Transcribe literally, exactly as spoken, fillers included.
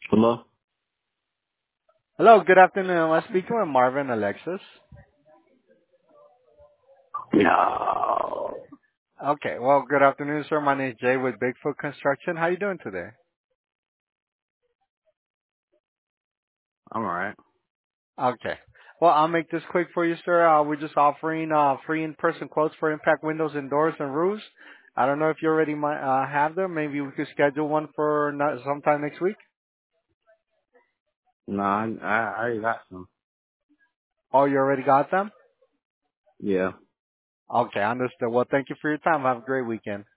Hello? Hello, good afternoon. I'm speaking with Marvin Alexis. No. Okay, well, good afternoon, sir. My name is Jay with Bigfoot Construction. How you doing today? I'm alright. Okay. Well, I'll make this quick for you, sir. Uh, we're just offering uh, free in-person quotes for impact windows and doors and roofs. I don't know if you already might uh, have them. Maybe we could schedule one for not, sometime next week. No, I, I I already got some. Oh, you already got them? Yeah. Okay, understood. Well, thank you for your time. Have a great weekend.